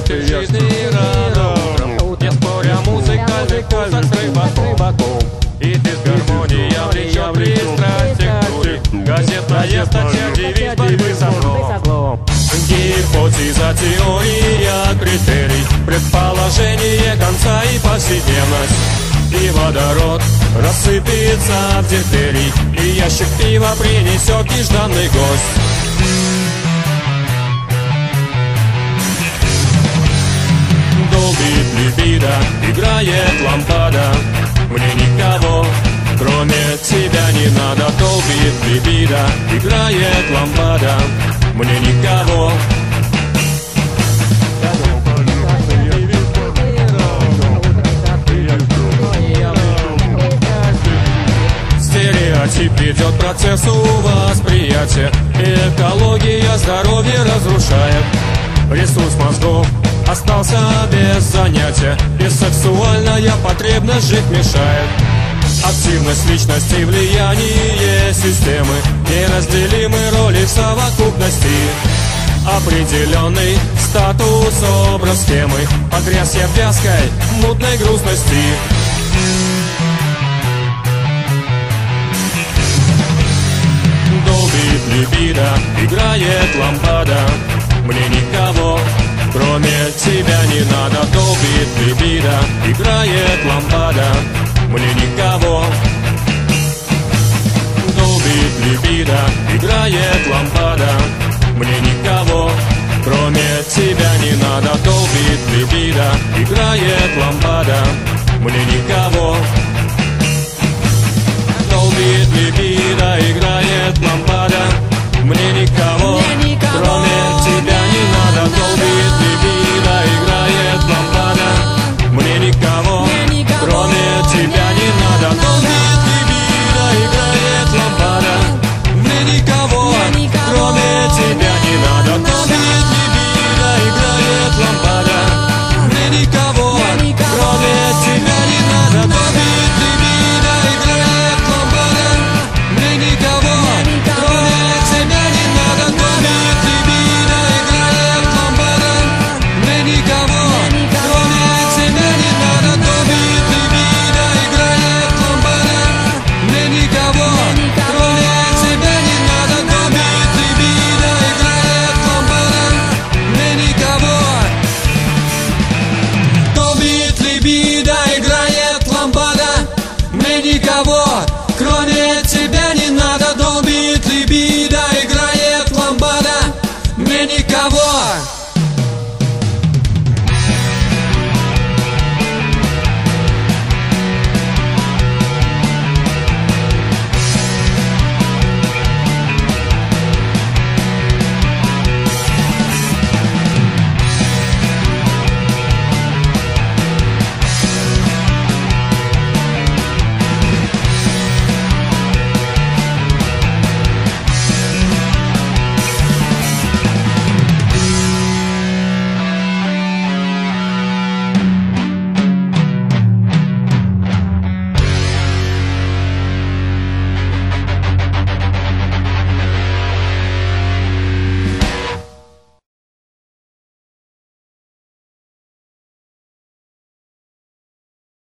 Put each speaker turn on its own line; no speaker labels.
Стучит и рано утром, не споря, музыкальный вкус рыбаком. И ты с гармонией влечет пристрастие к дуре. Газетная статья, девиз борьбы со злом. Гипотеза, теория, критерий, предположение конца и повседневность. И водород рассыпется в дифтерий, и ящик пива принесет нежданный гость. Долбит либидо, играет лампада. Мне никого, кроме тебя, не надо. Долбит либидо, играет лампада. Мне никого. Стереотип ведет к процессу восприятия. Экология здоровье разрушает. Ресурс мозгов остался без занятия, и сексуальная потребность жить мешает. Активность личности, влияние системы, неразделимы роли в совокупности. Определенный статус, образ схемы, погряз я в вязкой, мутной грустности. Долбит либидо, играет лампада. Мне никого, кроме тебя, не надо. Долбит либидо, играет лампада. Мне никого. Долбит либидо, играет лампада. Мне никого, кроме тебя, не надо. Долбит либидо, играет лампада. Мне никого. Долбит либидо, играет лампада. Мне никого.